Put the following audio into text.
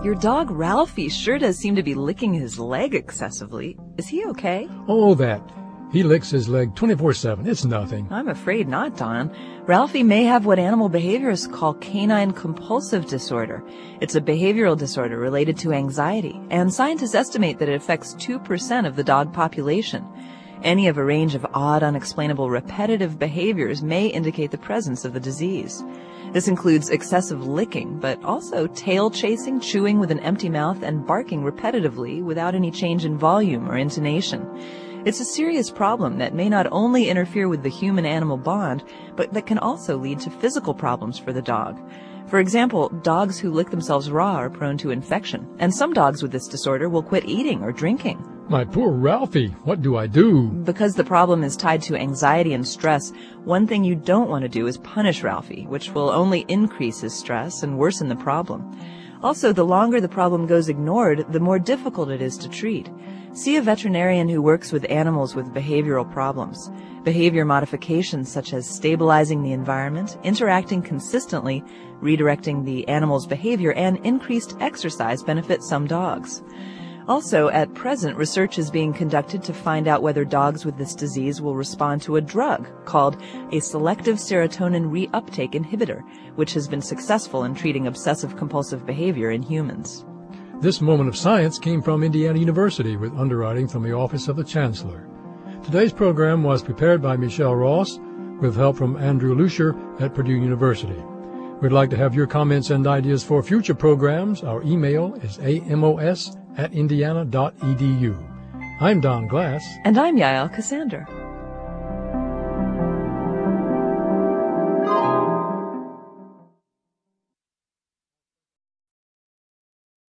Your dog Ralphie sure does seem to be licking his leg excessively. Is he okay? Oh, that. He licks his leg 24/7. It's nothing. I'm afraid not, Don. Ralphie may have what animal behaviorists call canine compulsive disorder. It's a behavioral disorder related to anxiety, and scientists estimate that it affects 2% of the dog population. Any of a range of odd, unexplainable, repetitive behaviors may indicate the presence of the disease. This includes excessive licking, but also tail chasing, chewing with an empty mouth, and barking repetitively without any change in volume or intonation. It's a serious problem that may not only interfere with the human-animal bond, but that can also lead to physical problems for the dog. For example, dogs who lick themselves raw are prone to infection, and some dogs with this disorder will quit eating or drinking. My poor Ralphie, what do I do? Because the problem is tied to anxiety and stress, one thing you don't want to do is punish Ralphie, which will only increase his stress and worsen the problem. Also, the longer the problem goes ignored, the more difficult it is to treat. See a veterinarian who works with animals with behavioral problems. Behavior modifications such as stabilizing the environment, interacting consistently, redirecting the animal's behavior, and increased exercise benefit some dogs. Also, at present, research is being conducted to find out whether dogs with this disease will respond to a drug called a selective serotonin reuptake inhibitor, which has been successful in treating obsessive-compulsive behavior in humans. This moment of science came from Indiana University with underwriting from the Office of the Chancellor. Today's program was prepared by Michelle Ross with help from Andrew Lucier at Purdue University. We'd like to have your comments and ideas for future programs. Our email is amos@indiana.edu. I'm Don Glass. And I'm Yael Cassander.